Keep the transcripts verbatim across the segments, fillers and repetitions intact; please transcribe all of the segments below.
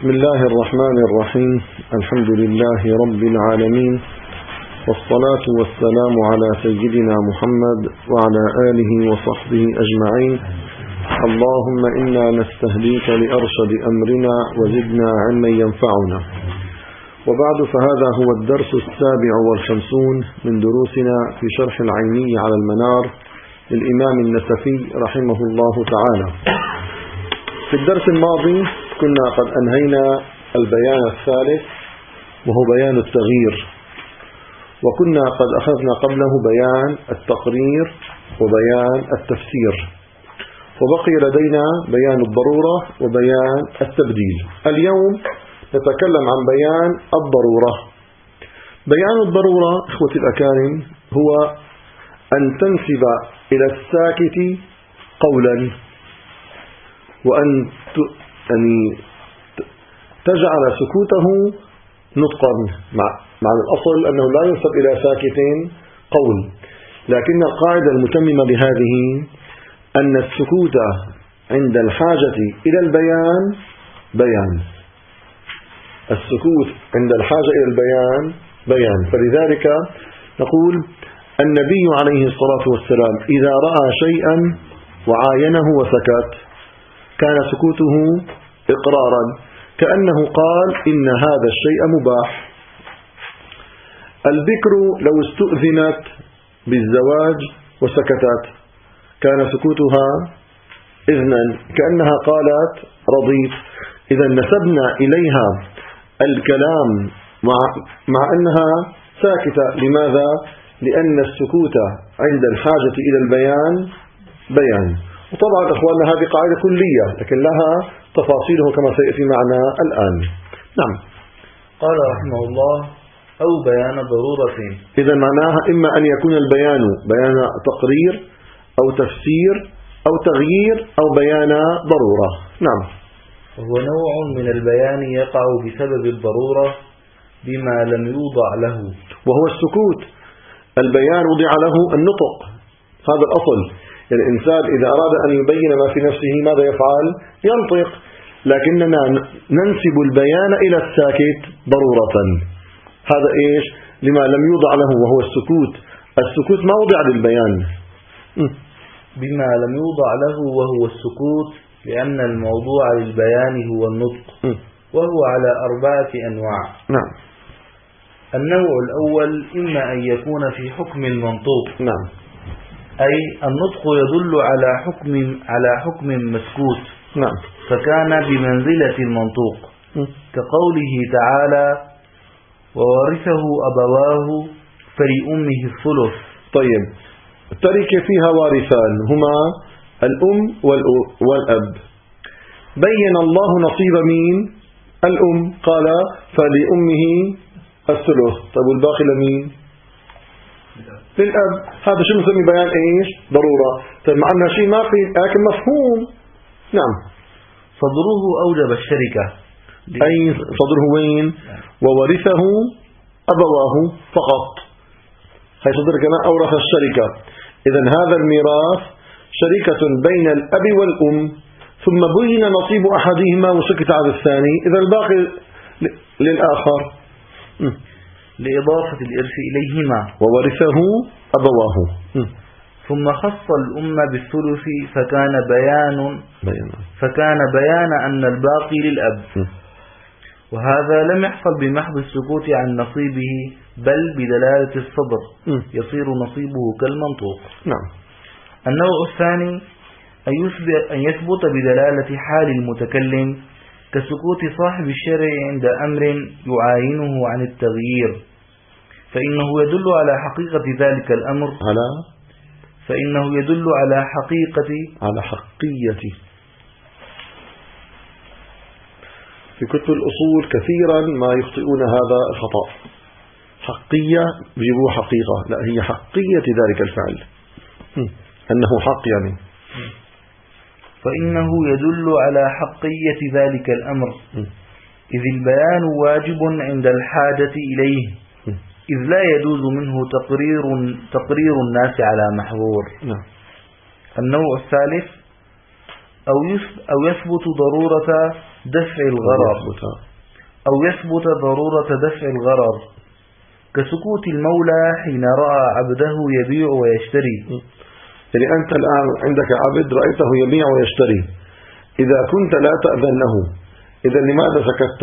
بسم الله الرحمن الرحيم. الحمد لله رب العالمين، والصلاة والسلام على سيدنا محمد وعلى آله وصحبه أجمعين. اللهم إنا نستهديك لأرشد أمرنا وزدنا علما ينفعنا. وبعد، فهذا هو الدرس السابع والخمسون من دروسنا في شرح العيني على المنار للإمام النسفي رحمه الله تعالى. في الدرس الماضي كنا قد أنهينا البيان الثالث وهو بيان التغيير، وكنا قد أخذنا قبله بيان التقرير وبيان التفسير، وبقي لدينا بيان الضرورة وبيان التبديل. اليوم نتكلم عن بيان الضرورة. بيان الضرورة إخوتي الأكارم هو أن تنسب إلى الساكت قولا، وأن يعني تجعل سكوته نطقا، مع, مع الأصل أنه لا ينسب إلى ساكت قول، لكن القاعدة المتممة لهذه أن السكوت عند الحاجة إلى البيان بيان. السكوت عند الحاجة إلى البيان بيان. فلذلك نقول النبي عليه الصلاة والسلام إذا رأى شيئا وعاينه وسكت كان سكوته إقرارا، كأنه قال إن هذا الشيء مباح. البكر لو استؤذنت بالزواج وسكتت كان سكوتها إذنا، كأنها قالت رضيت. إذا نسبنا إليها الكلام مع, مع أنها ساكتة. لماذا؟ لأن السكوت عند الحاجة إلى البيان بيان. وطبعا أخواننا هذه قاعدة كلية لكن لها تفاصيله كما سيأتي معنا الآن. نعم. قال رحمه الله: أو بيان ضرورة. إذا معناها إما أن يكون البيان بيان تقرير أو تفسير أو تغيير أو بيان ضرورة. نعم. وهو نوع من البيان يقع بسبب الضرورة بما لم يوضع له، وهو السكوت. البيان وضع له النطق، هذا الأصل. يعني الإنسان إذا أراد أن يبين ما في نفسه ماذا يفعل؟ ينطق. لكننا ننسب البيان إلى الساكت ضرورة. هذا إيش؟ لما لم يوضع له وهو السكوت. السكوت ما وضع للبيان. بما لم يوضع له وهو السكوت، لأن الموضوع للبيان هو النطق، وهو على أربعة أنواع. نعم. النوع الأول إما أن يكون في حكم المنطوق، نعم، أي النطق يدل على حكم على حكم مسكوت، نعم، فكان بمنزلة المنطوق، كقوله تعالى: وورثه أبواه فلأمه الثلث. طيب، التركة فيها وارثان هما الأم والأب. بين الله نصيب مين؟ الأم، قال فلأمه الثلث. طيب والباقي لمين؟ للأب. هذا شو نسمي بيان إيش؟ ضرورة. طيب مع أنها شيء ما في لكن مفهوم. نعم. صدره أوجب الشركة. أي صدره وين؟ وورثه أبواه فقط. هي صدر كمان أورث الشركة. إذن هذا الميراث شركة بين الأب والأم، ثم بين نصيب أحدهما وسكت على الثاني، إذا الباقي للآخر لإضافة الإرث إليهما. وورثه أبواه. ثم خص الأم بالثلث فكان بيان بيان فكان بيان أن الباقي للأب. وهذا لم يحصل بمحض السكوت عن نصيبه، بل بدلالة الصدر يصير نصيبه كالمنطوق. نعم. النوع الثاني أن يثبت بدلالة حال المتكلم، كسكوت صاحب الشرع عند أمر يعاينه عن التغيير، فإنه يدل على حقيقة ذلك الأمر على فإنه يدل على حقيقة على حقية. في كتب الأصول كثيرا ما يخطئون هذا الخطأ. حقية بيجيبوه حقيقة، لا، هي حقية ذلك الفعل، أنه حق يعني. فإنه يدل على حقية ذلك الأمر، إذ البيان واجب عند الحاجة إليه، إذ لا يجوز منه تقرير تقرير الناس على محظور. نعم. النوع الثالث أو يثبت ضرورة دفع الغرر أو يثبت ضرورة دفع الغرر كسكوت المولى حين رأى عبده يبيع ويشتري. يعني أنت الآن عندك عبد رأيته يبيع ويشتري، إذا كنت لا تأذن له، إذا لماذا سكت؟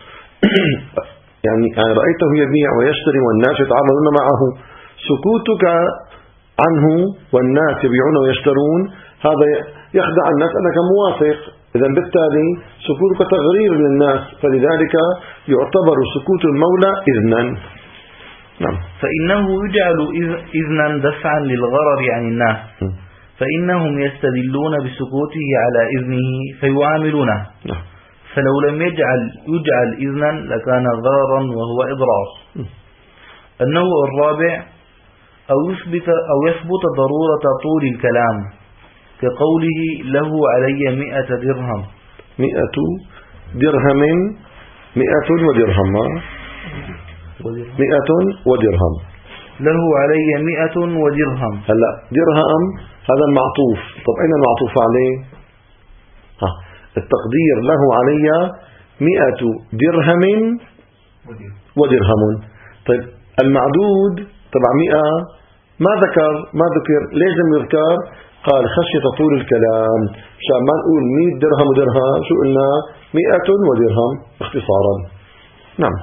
يعني رأيته يبيع ويشتري والناس يتعاملون معه، سكوتك عنه والناس يبيعون ويشترون هذا يخدع الناس أنك موافق، إذا بالتالي سكوتك تغرير للناس، فلذلك يعتبر سكوت المولى إذنا. نعم. فإنه يجعل إذنا دفعا للغرر عن الناس، فإنهم يستدلون بسكوته على إذنه فيعاملونه. نعم. فلو لم يجعل يجعل إذنا لكان غررا وهو إضرار. النوع الرابع أو يثبت أو يثبت ضرورة طول الكلام كقوله له علي مئة درهم. مئة درهم مئة ودرهم مئة ودرهم له علي مئة ودرهم. هلا درهم هذا المعطوف، طب أين المعطوف عليه؟ ها التقدير له علي مئة درهم ودرهم. طيب المعدود تبع مئة ما ذكر ما ذكر ليش لم يذكر؟ قال خشية طول الكلام، عشان ما نقول مئة درهم ودرهم، شو قلنا؟ مئة ودرهم اختصارا. نعم.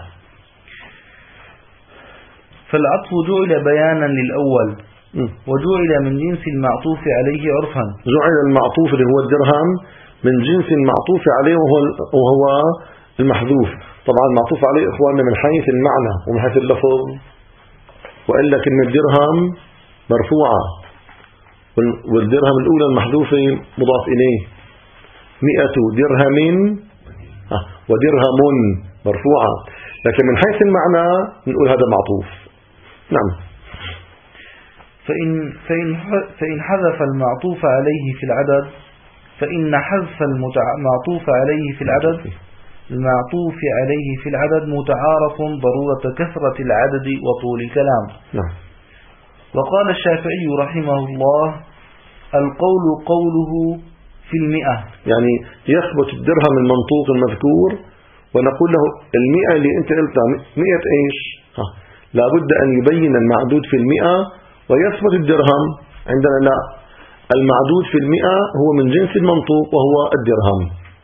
فالعطف جعل بيانا للأول وجعل من جنس المعطوف عليه عرفا. جعل المعطوف اللي هو الدرهم من جنس المعطوف عليه وهو وهو المحذوف. طبعا المعطوف عليه إخواننا من حيث المعنى ومن حيث اللفظ، وإلا كلمة درهم مرفوعة والدرهم الأولى المحذوفة مضاف إليه. مئة درهم ودرهم مرفوعة، لكن من حيث المعنى نقول هذا معطوف. نعم. فإن, فإن, فإن حذف المعطوف عليه في العدد فإن حذف المعطوف عليه في العدد المعطوف عليه في العدد متعارف ضرورة كثرة العدد وطول الكلام. نعم. وقال الشافعي رحمه الله القول قوله في المئة، يعني يثبت الدرهم المنطوق المذكور ونقول له المئة اللي انت قلتها مئة ايش؟ ها. لابد ان يبين المعدود في المئة ويثبت الدرهم. عندنا لا، المعدود في المئة هو من جنس المنطوق وهو الدرهم.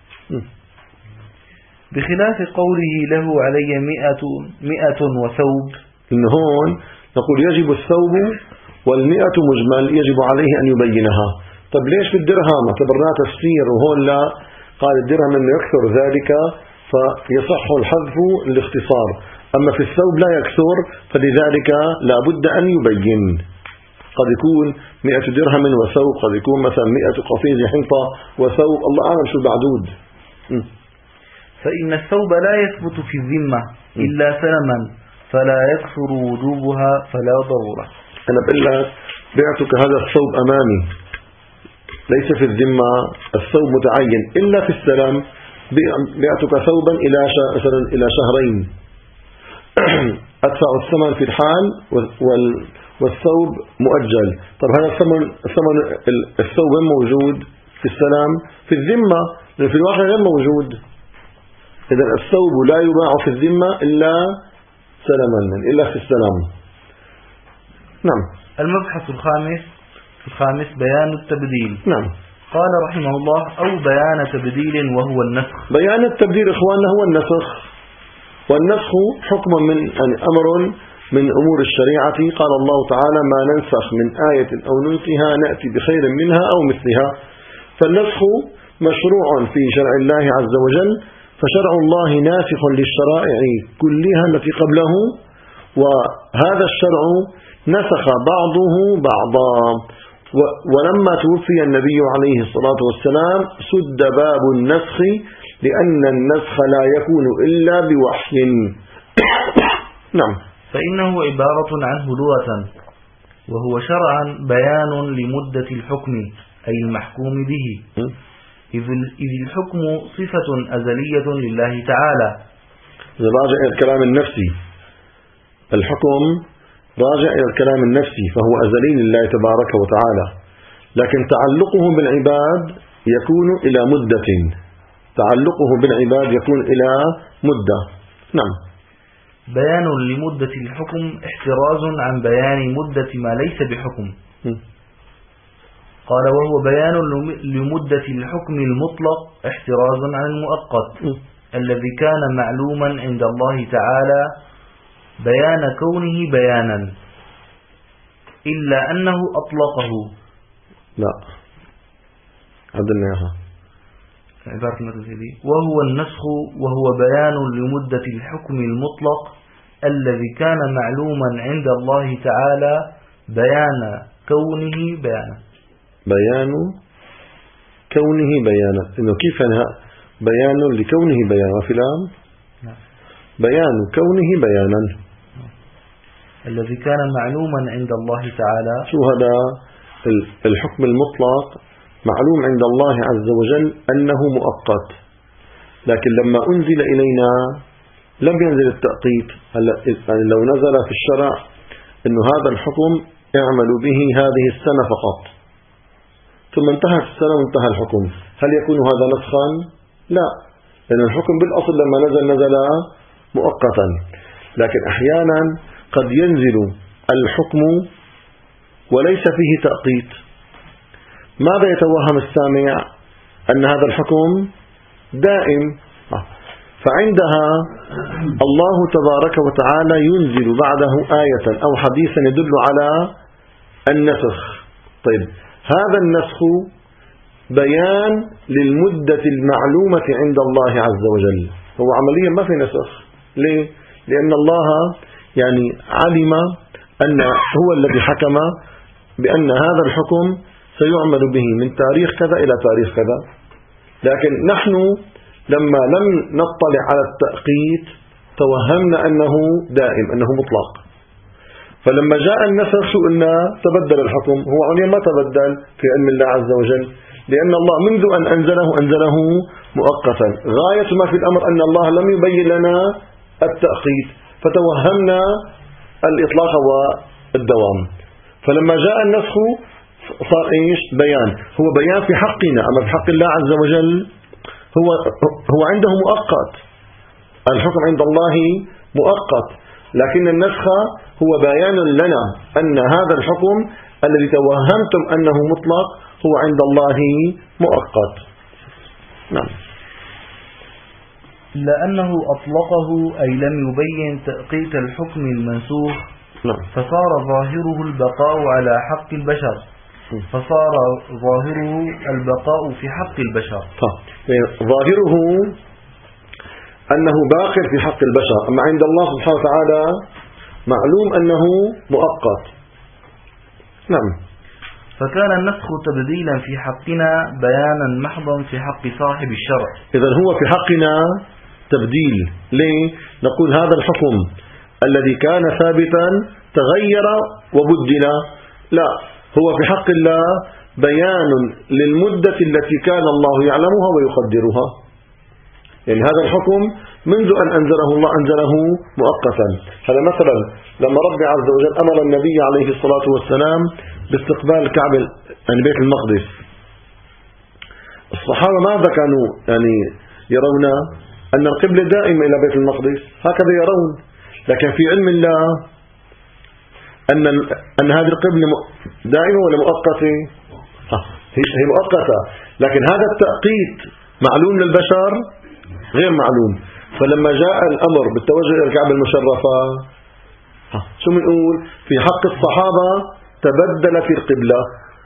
بخلاف قوله له علي مئة مئة وثوب، إن هون نقول يجب الثوب والمئة مجمل يجب عليه أن يبينها. طب ليش في الدرهم اعتبرناه تفسير وهون لا؟ قال الدرهم أنه يكثر ذلك فيصح الحذف الاختصار، أما في الثوب لا يكثر فلذلك لا بد أن يبين. قد يكون مئة درهم وثوب، قد يكون مثلا مئة قفيز حنطة وثوب، الله أعلم شو المعدود. فإن الثوب لا يثبت في الذمة إلا سلما فلا يكثر وجوبها فلا ضرورة. أنا بقول لك بعتك هذا الثوب أمامي ليس في الذمة، الثوب متعين إلا في السلام. بعتك ثوبا إلى مثلا إلى شهرين أدفع الثمن في الحال والثوب مؤجل. طب هذا الثمن الثمن الثوب موجود في السلام في الذمة، لأن في الواقع غير موجود. إذا الثوب لا يباع في الذمة إلا سلما إلا في السلام. نعم. المبحث الخامس الخامس بيان التبديل. نعم. قال رحمه الله أو بيان تبديل وهو النسخ. بيان التبديل إخواننا هو النسخ، والنسخ حكم من يعني أمر من أمور الشريعة. قال الله تعالى ما ننسخ من آية أو ننسها نأتي بخير منها أو مثلها. فالنسخ مشروع في شرع الله عز وجل، فشرع الله ناسخ للشرائع كلها التي قبله، وهذا الشرع نسخ بعضه بعضا. ولما توفي النبي عليه الصلاة والسلام سد باب النسخ لأن النسخ لا يكون إلا بوحي. نعم. فإنه عبارة عنه لغة، وهو شرعا بيان لمدة الحكم أي المحكوم به، إذ الحكم صفة أزلية لله تعالى. راجع إلى الكلام النفسي، الحكم راجع إلى الكلام النفسي فهو أزلي لله تبارك وتعالى، لكن تعلقه بالعباد يكون إلى مدة، تعلقه بالعباد يكون إلى مدة. نعم. بيان لمدة الحكم احتراز عن بيان مدة ما ليس بحكم. م. قال وهو بيان لمدة الحكم المطلق احتراز عن المؤقت م. الذي كان معلوما عند الله تعالى بيان كونه بيانا إلا أنه أطلقه. لا عدلنا عبارة المتزيدي وهو النسخ وهو بيان لمدة الحكم المطلق الذي كان معلوما عند الله تعالى بيان كونه بيانا. بيان كونه بيانا، إنه كيف أنها بيان لكونه بيانا وفي الآن بيان كونه بيانا الذي كان معلوما عند الله تعالى. شو هذا الحكم المطلق؟ معلوم عند الله عز وجل أنه مؤقت، لكن لما أنزل إلينا لم ينزل التأقيت. يعني لو نزل في الشرع أنه هذا الحكم اعملوا به هذه السنة فقط، ثم انتهت السنة وانتهى الحكم، هل يكون هذا نسخا؟ لا، لأن الحكم بالأصل لما نزل نزل مؤقتا. لكن أحيانا قد ينزل الحكم وليس فيه تأقيت. ماذا يتوهم السامع؟ أن هذا الحكم دائم، فعندها الله تبارك وتعالى ينزل بعده آية أو حديثا يدل على النسخ. طيب هذا النسخ بيان للمدة المعلومة عند الله عز وجل، هو عمليا ما في نسخ. ليه؟ لأن الله يعني علم أن هو الذي حكم بأن هذا الحكم سيعمل به من تاريخ كذا إلى تاريخ كذا، لكن نحن لما لم نطلع على التأقيت توهمنا أنه دائم، أنه مطلق. فلما جاء النسخ شو قلنا؟ تبدل الحكم. هو عليا ما تبدل في علم الله عز وجل، لأن الله منذ أن أنزله أنزله مؤقتا. غاية ما في الأمر أن الله لم يبين لنا التأقيت، فتوهمنا الإطلاق والدوام. فلما جاء النسخ صار إيش؟ بيان. هو بيان في حقنا، أما في حق الله عز وجل هو هو عنده مؤقت. الحكم عند الله مؤقت، لكن النسخ هو بيان لنا أن هذا الحكم الذي توهمتم أنه مطلق هو عند الله مؤقت. نعم. لأنه أطلقه أي لم يبين تأقيت الحكم المنسوخ. نعم. فصار ظاهره البقاء على حق البشر فصار ظاهره البقاء في حق البشر. ظاهره أنه باق في حق البشر، أما عند الله سبحانه وتعالى معلوم أنه مؤقت. نعم. فكان النسخ تبديلا في حقنا بيانا محضا في حق صاحب الشرع. إذن هو في حقنا تبديل. ليه؟ نقول هذا الحكم الذي كان ثابتا تغير وبدل. لا، هو في حق الله بيان للمدة التي كان الله يعلمها ويقدرها. يعني هذا الحكم منذ أن أنزله الله أنزله مؤقتا. هذا مثلا لما رب عز وجل أمر النبي عليه الصلاة والسلام باستقبال الكعبة يعني بيت المقدس، الصحابة ماذا كانوا يعني يرون؟ أن القبلة دائمة إلى بيت المقدس، هكذا يرون. لكن في علم الله أن أن هذه القبلة دائمة ولا مؤقتة؟ هي مؤقتة، لكن هذا التأقيت معلوم للبشر غير معلوم. فلما جاء الأمر بالتوجه إلى الكعبة المشرفة شو بنقول؟ في حق الصحابة تبدل في القبلة،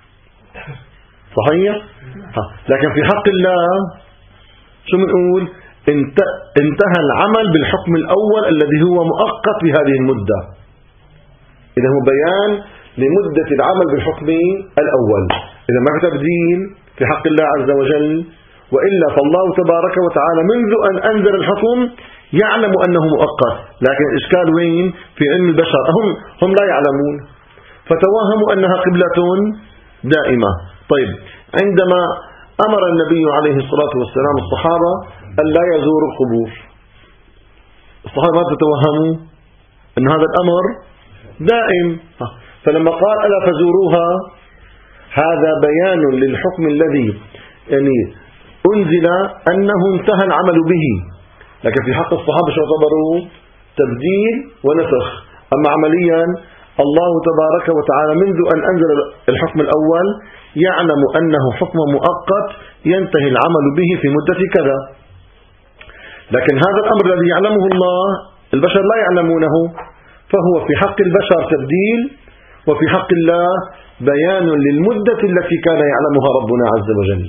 صحيح؟ لكن في حق الله شو بنقول؟ انتهى العمل بالحكم الأول الذي هو مؤقت بهذه المدة. إذا هو بيان لمدة العمل بالحكم الأول. إذا ما في تبديل في حق الله عز وجل، وإلا فالله تبارك وتعالى منذ أن أنزل الحكم يعلم أنه مؤقت، لكن الإشكال وين؟ في علم البشر، هم هم لا يعلمون، فتوهموا أنها قبلة دائمة. طيب عندما أمر النبي عليه الصلاة والسلام الصحابة أن لا يزوروا القبور، الصحابة تتوهموا أن هذا الأمر دائم، فلما قال ألا فزوروها هذا بيان للحكم الذي يعني أنزل أنه انتهى العمل به، لكن في حق الصحابة شو اعتبروا؟ تبديل ونسخ. أما عمليا الله تبارك وتعالى منذ أن أنزل الحكم الأول يعلم أنه حكم مؤقت ينتهي العمل به في مدة كذا، لكن هذا الأمر الذي يعلمه الله البشر لا يعلمونه، فهو في حق البشر تبديل، وفي حق الله بيان للمدة التي كان يعلمها ربنا عز وجل.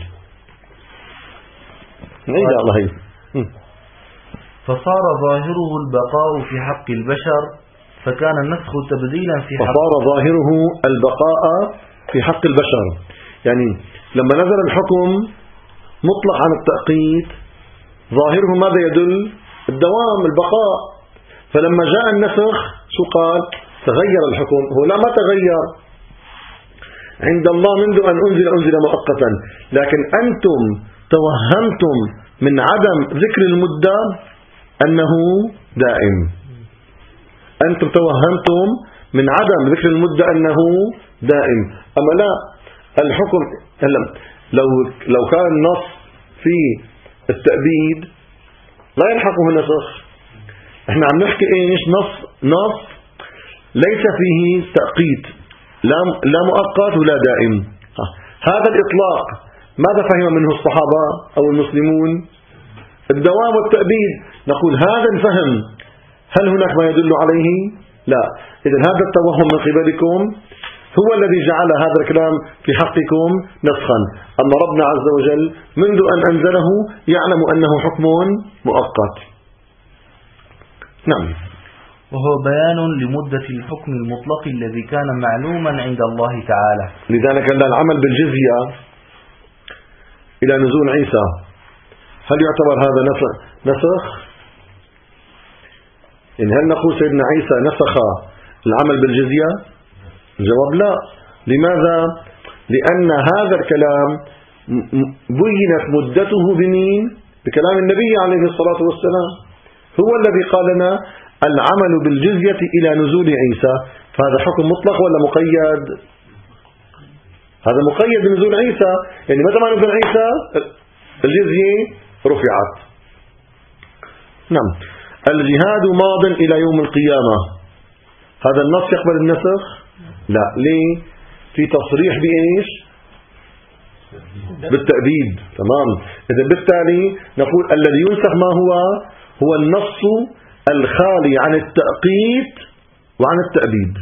نعيد الله هي. فصار ظاهره البقاء في حق البشر، فكان النسخ تبديلا في حق فصار ظاهره البقاء في حق البشر، يعني لما نزل الحكم مطلق عن التأقيت ظاهره ماذا يدل؟ الدوام، البقاء. فلما جاء النسخ شو قال؟ تغير الحكم. هو لا، ما تغير عند الله منذ أن أنزل أنزل مؤقتا، لكن أنتم توهمتم من عدم ذكر المدة أنه دائم. أنتم توهمتم من عدم ذكر المدة أنه دائم، أما لا، الحكم لو لو كان النص في التأبيد لا يلحقه النسخ. احنا عم نحكي ايش؟ نص نص ليس فيه تأقيت، لا لا مؤقت ولا دائم. هذا الإطلاق ماذا فهم منه الصحابة أو المسلمون؟ الدوام والتأبيد. نقول هذا الفهم هل هناك ما يدل عليه؟ لا. إذن هذا التوهم من قبلكم هو الذي جعل هذا الكلام في حقكم نسخا. أما ربنا عز وجل منذ أن أنزله يعلم أنه حكم مؤقت. نعم. وهو بيان لمدة الحكم المطلق الذي كان معلوما عند الله تعالى. لذلك العمل بالجزية إلى نزول عيسى هل يعتبر هذا نسخ؟ إن هل نقول سيدنا عيسى نسخ العمل بالجزية؟ الجواب لا. لماذا؟ لأن هذا الكلام بينت مدته بمين؟ بكلام النبي عليه الصلاة والسلام، هو الذي قال لنا العمل بالجزية إلى نزول عيسى. فهذا حكم مطلق ولا مقيد؟ هذا مقيد بنزول عيسى، يعني متى ما نزل عيسى الجزية رفعت. نعم. الجهاد ماض إلى يوم القيامة، هذا النص يقبل النسخ؟ لا. ليه؟ في تصريح بإيش؟ بالتأبيد. تمام. إذن بالتالي نقول الذي ينسخ ما هو؟ هو النص الخالي عن التأقيت وعن التأبيد.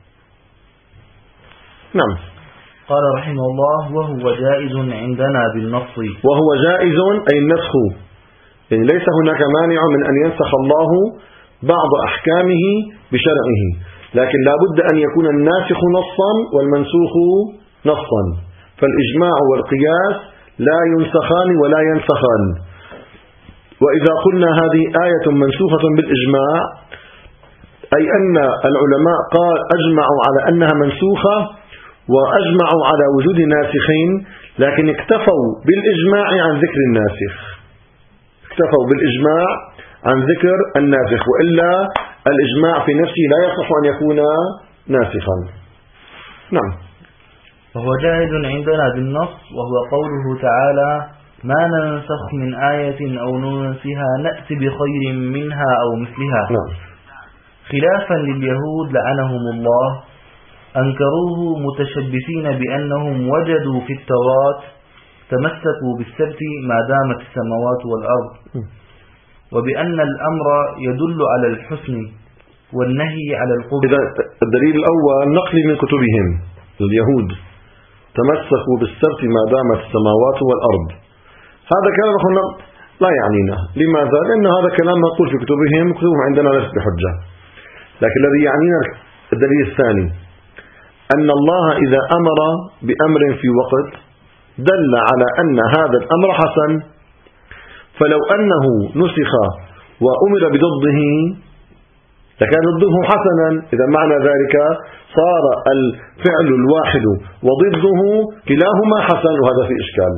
نعم. قال رحمه الله: وهو جائز عندنا بالنص. وهو جائز أي النسخ، يعني ليس هناك مانع من أن ينسخ الله بعض أحكامه بشرعه، لكن لا بد أن يكون الناسخ نصا والمنسوخ نصا. فالإجماع والقياس لا ينسخان ولا ينسخان. وإذا قلنا هذه آية منسوخة بالإجماع أي أن العلماء قال أجمعوا على أنها منسوخة وأجمعوا على وجود ناسخين، لكن اكتفوا بالإجماع عن ذكر الناسخ، اكتفوا بالإجماع عن ذكر الناسخ، وإلا الإجماع في نفسه لا يصح أن يكون ناسخا. نعم. وهو جائز عندنا بالنص، وهو قوله تعالى: ما ننسخ من آية أو ننسها نأتي بخير منها أو مثلها. نعم. خلافا لليهود لعنهم الله، أنكروه متشبثين بأنهم وجدوا في التوراة تمسكوا بالسبت ما دامت السماوات والأرض، وبأن الأمر يدل على الحسن والنهي على القبح. إذا الدليل الأول نقل من كتبهم اليهود تمسكوا بالسبت ما دامت السماوات والأرض، هذا كلام لا يعنينا. لماذا؟ لأن هذا كلام مقول في كتبهم، كتبهم عندنا ليست بحجة. لكن الذي يعنينا الدليل الثاني، أن الله إذا أمر بأمر في وقت دل على أن هذا الأمر حسن، فلو أنه نسخ وأمر بضده لكان ضده حسنا. إذا معنى ذلك صار الفعل الواحد وضده كلاهما حسن، وهذا في إشكال.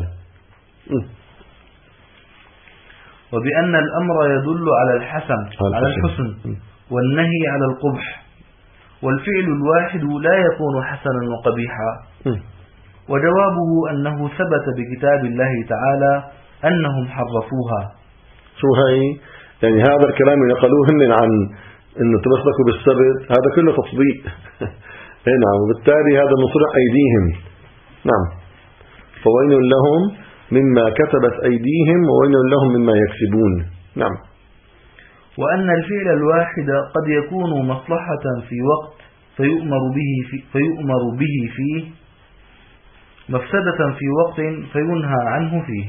وبأن الأمر يدل على الحسن على الحسن والنهي على القبح، والفعل الواحد لا يكون حسنا وقبيحا، وجوابه أنه ثبت بكتاب الله تعالى أنهم حرفوها. شو هاي؟ يعني هذا الكلام ينقلوه هن عن أنه تمسكوا بالسبت، هذا كله تطبيق. نعم، وبالتالي هذا من صنع أيديهم. نعم، فويل لهم مما كتبت أيديهم وويل لهم مما يكسبون. نعم. وأن الفعل الواحد قد يكون مصلحة في وقت فيؤمر به في فيؤمر به فيه، مفسدة في وقت فينهى عنه فيه.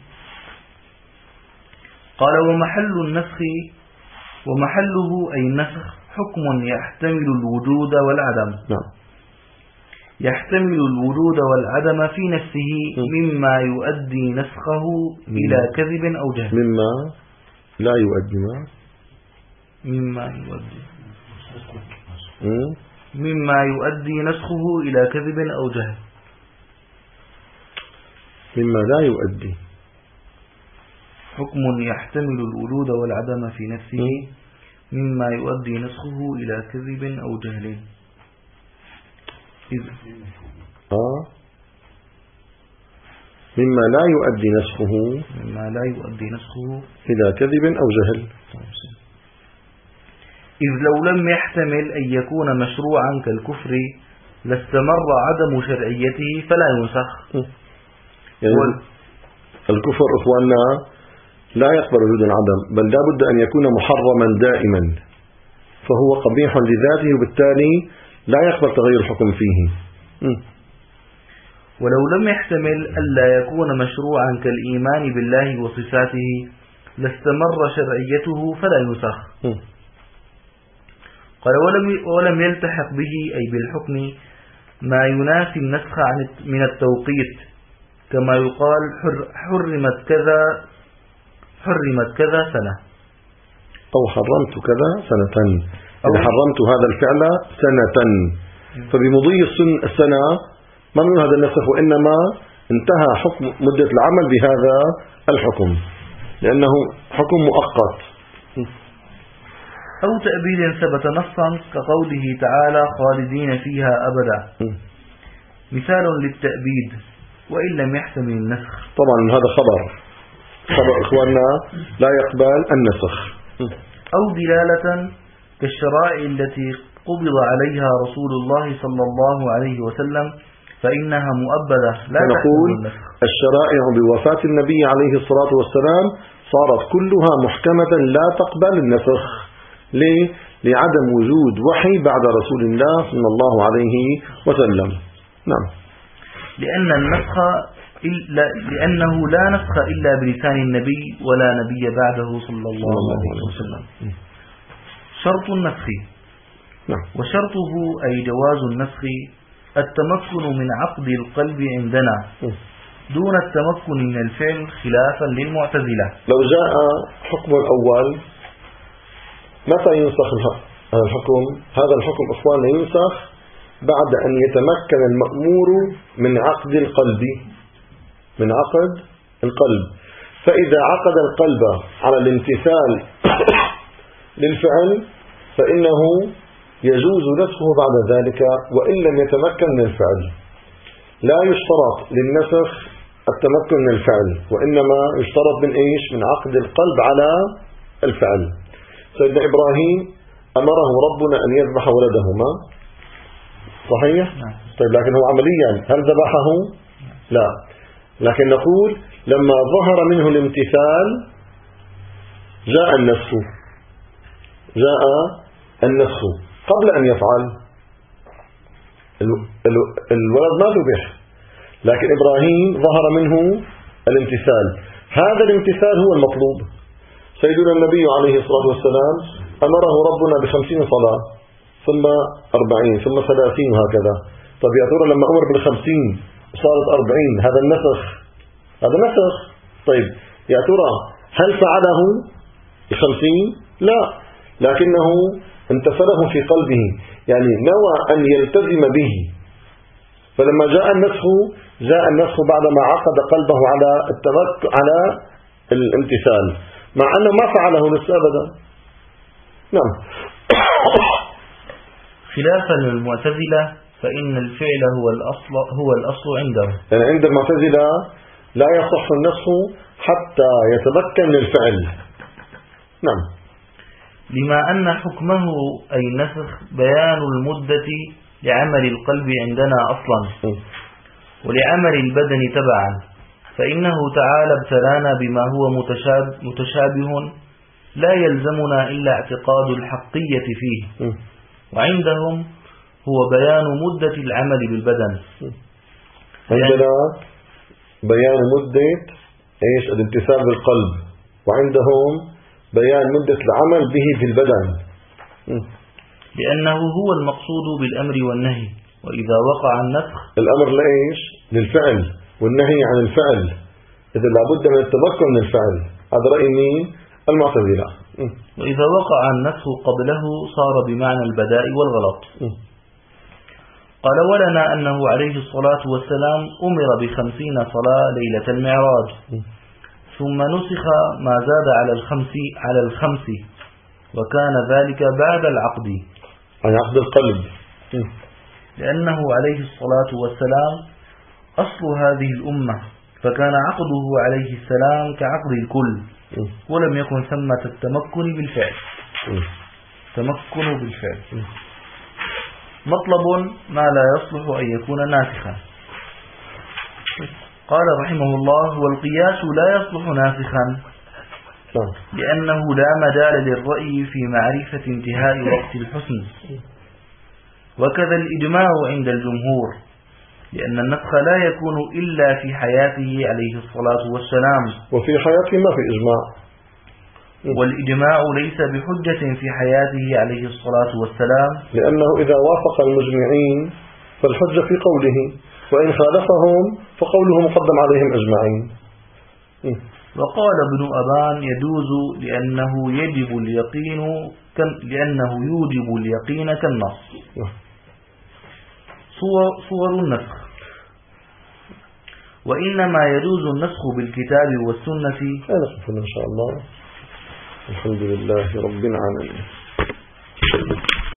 قال: ومحل النسخ ومحله أي النسخ حكم يحتمل الوجود والعدم. نعم. يحتمل الوجود والعدم في نفسه مما يؤدي نسخه إلى كذب أو جهل. مما لا يؤدي ما مما يؤدي مما يؤدي نسخه إلى كذب أو جهل. مما لا يؤدي حكم يحتمل الوجود والعدم في نفسه مما يؤدي نسخه إلى كذب أو جهل. آه. مما لا يؤدي نسخه مما لا يؤدي نسخه إلى كذب أو جهل. إذ لو لم يحتمل أن يكون مشروعا كالكفر لاستمر عدم شرعيته فلا ينسخ. يعني الكفر إخواننا لا يقبل وجود العدم، بل لا بد أن يكون محرما دائما، فهو قبيح لذاته وبالتالي لا يقبل تغير الحكم فيه. م. ولو لم يحتمل ألا يكون مشروعا كالإيمان بالله وصفاته لاستمر شرعيته فلا ينسخ. قال: ولم ولم يلتحق به أي بالحكم ما ينافي النسخ من التوقيت، كما يقال حرمت كذا حرمت كذا سنة، أو حرمت كذا سنة، إذا حرمت هذا الفعل سنة، فبمضي السنة ما من هذا النسخ، وإنما انتهى حكم مدة العمل بهذا الحكم لأنه حكم مؤقت. أو تأبيد ثبت نصا كقوله تعالى: خالدين فيها أبدا، مثال للتأبيد وإن لم يحتمل النسخ. طبعا هذا خبر خبر إخواننا لا يقبل النسخ. أو دلالة كالشرائع التي قبض عليها رسول الله صلى الله عليه وسلم فإنها مؤبدة لا نقول تحتمل النسخ. الشرائع بوفاة النبي عليه الصلاة والسلام صارت كلها محكمة لا تقبل النسخ. ليه؟ لعدم وجود وحي بعد رسول الله صلى الله عليه وسلم. نعم. لأن النسخ إلا لأنه لا نسخ إلا بلسان النبي ولا نبي بعده صلى الله عليه وسلم. شرط النسخ. نعم. وشرطه أي جواز النسخ التمكن من عقد القلب عندنا دون التمكن من الفعل خلافا للمعتزلة. لو جاء حكم الأول متى ينسخ هذا الحكم؟ هذا الحكم إخواننا ينسخ بعد أن يتمكن المأمور من عقد القلب من عقد القلب فإذا عقد القلب على الامتثال للفعل فإنه يجوز نسخه بعد ذلك وإن لم يتمكن من الفعل. لا يشترط للنسخ التمكن من الفعل، وإنما يشترط من إيش؟ من عقد القلب على الفعل. سيدنا إبراهيم أمره ربنا أن يذبح ولدهما، صحيح؟ طيب، لكن هو عمليا هل ذبحه؟ لا، لكن نقول لما ظهر منه الامتثال جاء النسخ جاء النسخ قبل أن يفعل. الولد ما ذبح، لكن إبراهيم ظهر منه الامتثال. هذا الامتثال هو المطلوب. سيدنا النبي عليه الصلاة والسلام أمره ربنا بخمسين صلاة ثم أربعين ثم ثلاثين وهكذا. طب يا ترى لما أمر بالخمسين صارت أربعين، هذا النسخ هذا نسخ. طيب يا ترى هل فعله بخمسين؟ لا، لكنه انتفله في قلبه، يعني نوى أن يلتزم به. فلما جاء النسخ جاء النسخ بعدما عقد قلبه على التمك على الامتثال، مع أنه ما فعله لسه أبدا. نعم. خلافا للمعتزلة فإن الفعل هو الأصل هو الأصل عنده. يعني عند المعتزلة لا يصح النسخ حتى يتمكن الفعل. نعم. لما أن حكمه أي نسخ بيان المدة لعمل القلب عندنا أصلا ولعمل البدن تبعا، فإنه تعالى ابتلانا بما هو متشابه, متشابه لا يلزمنا إلا اعتقاد الحقية فيه، وعندهم هو بيان مدة العمل بالبدن. عندنا بيان مدة إيش الامتثال بالقلب، وعندهم بيان مدة العمل به في البدن، لأنه هو المقصود بالأمر والنهي. وإذا وقع النسخ الأمر لإيش للفعل والنهي عن الفعل، إذا لابد من التمكن من الفعل. هذا رأي مين؟ المعتزلة. وإذا وقع النسخ قبله صار بمعنى البداء والغلط. قال ولنا أنه عليه الصلاة والسلام أمر بخمسين صلاة ليلة المعراج، ثم نسخ ما زاد على الخمس على الخمس، وكان ذلك بعد العقد، عن عقد القلب، لأنه عليه الصلاة والسلام أصل هذه الأمة، فكان عقده عليه السلام كعقد الكل، ولم يكن ثمة التمكن بالفعل. تمكن بالفعل مطلب ما لا يصلح أن يكون ناسخا. قال رحمه الله: والقياس لا يصلح ناسخا لأنه لا مجال للرأي في معرفة انتهاء وقت الحسن، وكذا الإجماع عند الجمهور، لأن النسخ لا يكون إلا في حياته عليه الصلاة والسلام، وفي حياته ما في إجماع، والإجماع ليس بحجة في حياته عليه الصلاة والسلام، لأنه إذا وافق المجمعين فالحجة في قوله، وإن خالفهم فقوله مقدم عليهم أجمعين. وقال ابن أبان: يجوز لأنه يجب اليقين لأنه يوجب اليقين كالنص. صور, صور النسخ. وإنما يجوز النسخ بالكتاب والسنة. نقف إن شاء الله. الحمد لله رب العالمين.